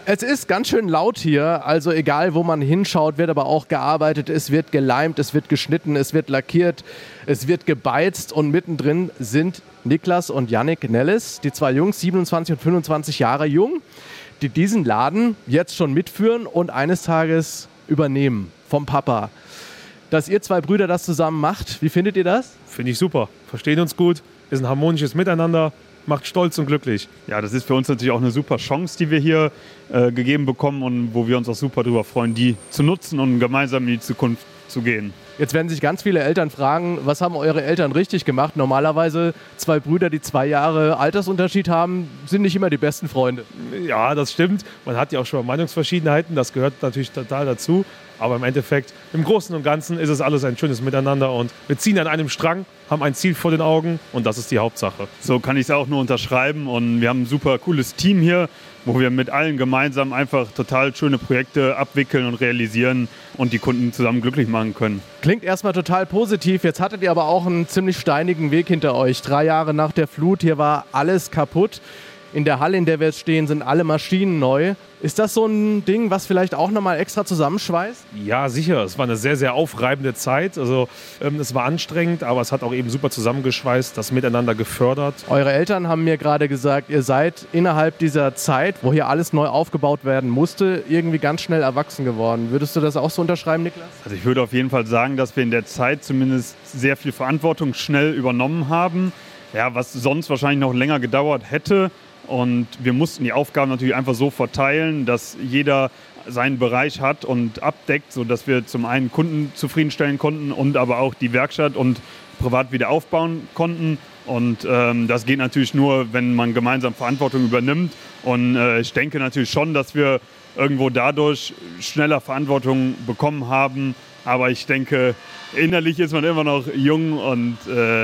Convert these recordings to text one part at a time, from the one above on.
Es ist ganz schön laut hier, also egal wo man hinschaut, wird aber auch gearbeitet, es wird geleimt, es wird geschnitten, es wird lackiert, es wird gebeizt und mittendrin sind Niklas und Yannick Nelles, die zwei Jungs, 27 und 25 Jahre jung, die diesen Laden jetzt schon mitführen und eines Tages übernehmen vom Papa. Dass ihr zwei Brüder das zusammen macht, wie findet ihr das? Finde ich super, verstehen uns gut, ist ein harmonisches Miteinander. Macht stolz und glücklich. Ja, das ist für uns natürlich auch eine super Chance, die wir hier gegeben bekommen und wo wir uns auch super darüber freuen, die zu nutzen und gemeinsam in die Zukunft zu gehen. Jetzt werden sich ganz viele Eltern fragen, was haben eure Eltern richtig gemacht? Normalerweise zwei Brüder, die 2 Jahre Altersunterschied haben, sind nicht immer die besten Freunde. Ja, das stimmt. Man hat ja auch schon mal Meinungsverschiedenheiten, das gehört natürlich total dazu. Aber im Endeffekt, im Großen und Ganzen ist es alles ein schönes Miteinander und wir ziehen an einem Strang, haben ein Ziel vor den Augen und das ist die Hauptsache. So kann ich es auch nur unterschreiben und wir haben ein super cooles Team hier, wo wir mit allen gemeinsam einfach total schöne Projekte abwickeln und realisieren und die Kunden zusammen glücklich machen können. Klingt erstmal total positiv, jetzt hattet ihr aber auch einen ziemlich steinigen Weg hinter euch. 3 Jahre nach der Flut, hier war alles kaputt. In der Halle, in der wir jetzt stehen, sind alle Maschinen neu. Ist das so ein Ding, was vielleicht auch nochmal extra zusammenschweißt? Ja, sicher. Es war eine sehr, sehr aufreibende Zeit. Also es war anstrengend, aber es hat auch eben super zusammengeschweißt, das Miteinander gefördert. Eure Eltern haben mir gerade gesagt, ihr seid innerhalb dieser Zeit, wo hier alles neu aufgebaut werden musste, irgendwie ganz schnell erwachsen geworden. Würdest du das auch so unterschreiben, Niklas? Also ich würde auf jeden Fall sagen, dass wir in der Zeit zumindest sehr viel Verantwortung schnell übernommen haben. Ja, was sonst wahrscheinlich noch länger gedauert hätte. Und wir mussten die Aufgaben natürlich einfach so verteilen, dass jeder seinen Bereich hat und abdeckt, sodass wir zum einen Kunden zufriedenstellen konnten und aber auch die Werkstatt und privat wieder aufbauen konnten. Und das geht natürlich nur, wenn man gemeinsam Verantwortung übernimmt. Und ich denke natürlich schon, dass wir irgendwo dadurch schneller Verantwortung bekommen haben. Aber ich denke, innerlich ist man immer noch jung und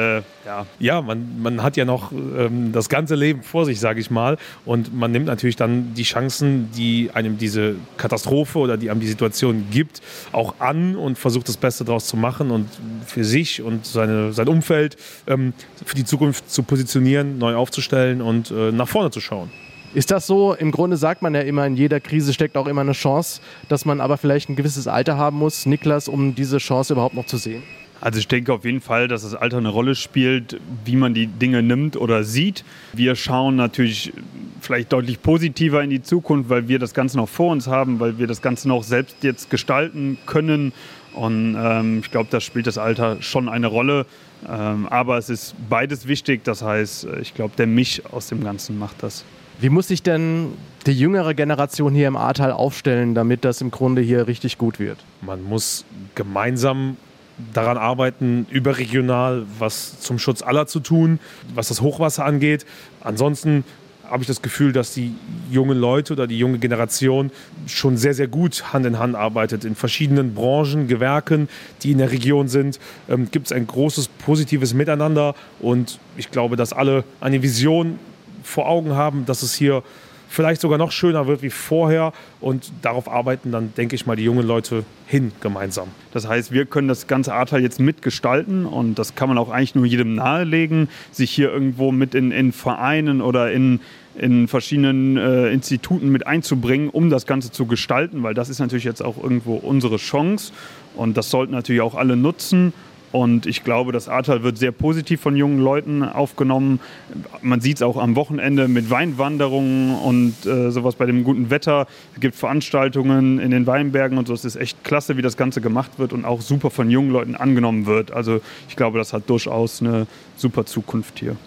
ja. Ja, man hat ja noch das ganze Leben vor sich, sage ich mal. Und man nimmt natürlich dann die Chancen, die einem diese Katastrophe oder die einem die Situation gibt, auch an und versucht das Beste daraus zu machen und für sich und sein Umfeld für die Zukunft zu positionieren, neu aufzustellen und nach vorne zu schauen. Ist das so? Im Grunde sagt man ja immer, in jeder Krise steckt auch immer eine Chance, dass man aber vielleicht ein gewisses Alter haben muss, Niklas, um diese Chance überhaupt noch zu sehen? Also ich denke auf jeden Fall, dass das Alter eine Rolle spielt, wie man die Dinge nimmt oder sieht. Wir schauen natürlich vielleicht deutlich positiver in die Zukunft, weil wir das Ganze noch vor uns haben, weil wir das Ganze noch selbst jetzt gestalten können. Und ich glaube, da spielt das Alter schon eine Rolle. Aber es ist beides wichtig. Das heißt, ich glaube, der Misch aus dem Ganzen macht das. Wie muss sich denn die jüngere Generation hier im Ahrtal aufstellen, damit das im Grunde hier richtig gut wird? Man muss gemeinsam daran arbeiten, überregional was zum Schutz aller zu tun, was das Hochwasser angeht. Ansonsten habe ich das Gefühl, dass die jungen Leute oder die junge Generation schon sehr, sehr gut Hand in Hand arbeitet. In verschiedenen Branchen, Gewerken, die in der Region sind, gibt es ein großes positives Miteinander. Und ich glaube, dass alle eine Vision vor Augen haben, dass es hier vielleicht sogar noch schöner wird wie vorher und darauf arbeiten dann, denke ich mal, die jungen Leute hin gemeinsam. Das heißt, wir können das ganze Ahrtal jetzt mitgestalten und das kann man auch eigentlich nur jedem nahelegen, sich hier irgendwo mit in Vereinen oder in verschiedenen Instituten mit einzubringen, um das Ganze zu gestalten, weil das ist natürlich jetzt auch irgendwo unsere Chance und das sollten natürlich auch alle nutzen. Und ich glaube, das Ahrtal wird sehr positiv von jungen Leuten aufgenommen. Man sieht es auch am Wochenende mit Weinwanderungen und sowas bei dem guten Wetter. Es gibt Veranstaltungen in den Weinbergen und so. Es ist echt klasse, wie das Ganze gemacht wird und auch super von jungen Leuten angenommen wird. Also ich glaube, das hat durchaus eine super Zukunft hier.